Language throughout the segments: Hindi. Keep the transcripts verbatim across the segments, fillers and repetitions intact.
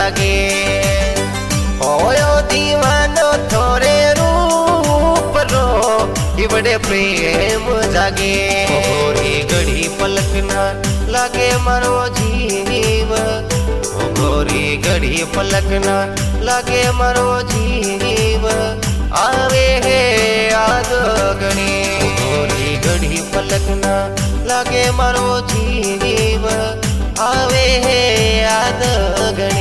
जागे। होयो दीवानो थोरे रूप रो इवड़े प्रेम जागे। गोरी घड़ी पलक ना लागे मारो जीव, गोरी घड़ी पलक ना लागे मारो जीव, आवे है याद गणी। गोरी घड़ी पलक ना लागे मारो जीव, आवे है याद गणी।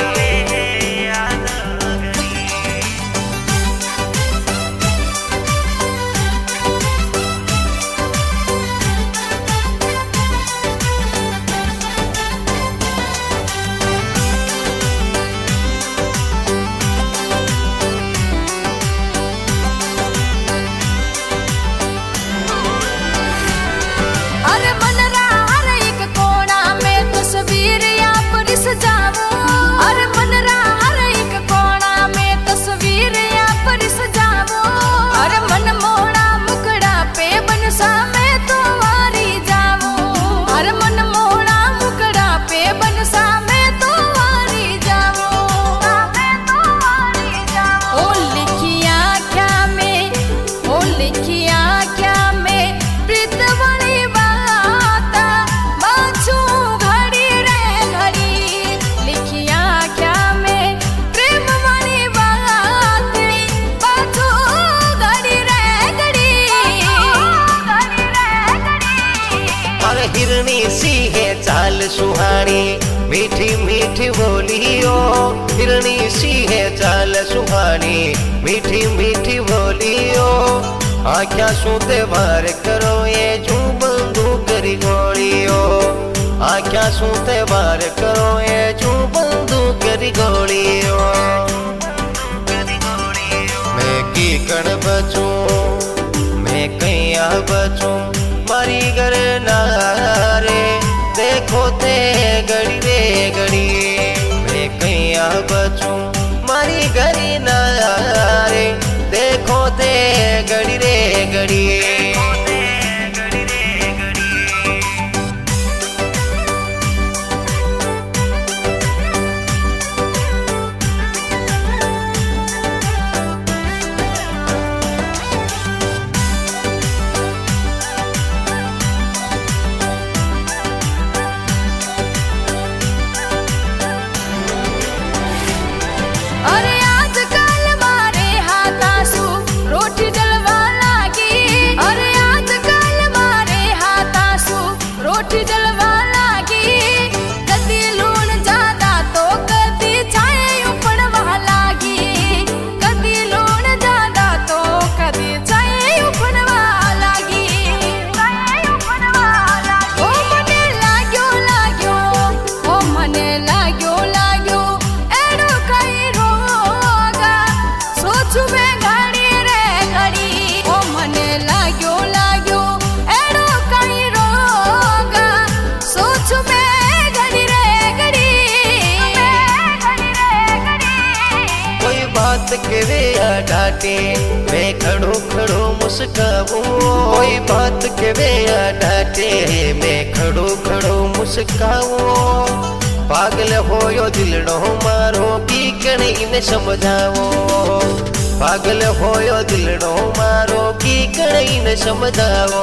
हिरनी सी है चाल सुहानी मीठी मीठी बोलियो, हिरनी सी है चाल सुहानी मीठी मीठी बोलियो। आख्या सूते बार करो ये जू बंदूक करी गोलियो, आख्या सूते बार करो ये जू बंदूक करी गोलियो। मैं की कण बचूं मैं कैया बचूं मारी घर नारे, देखो ते घड़ी रे घड़ी मैं कैया बचूं मारी घर नारे, देखो ते घड़ी रे घड़ी। के वे डांटे मैं खड़ो खड़ो मुस्काऊं, कोई बात के वे डांटे मैं खड़ो खड़ो मुस्काऊं। पागल होयो दिलड़ो मारो की कणी ने समझाओ, पागल होयो दिलड़ो मारो की कणी ने समझाओ।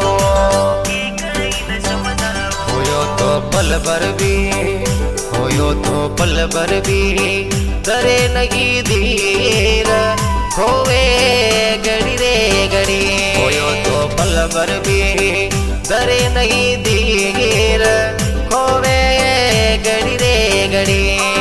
होयो तो पल भर भी होयो तो पल भर भी करे नहीं धीर, होवे घड़ी रे घड़ी। होयो तो पल भर भी करे नहीं धीर, होवे घड़ी रे घड़ी।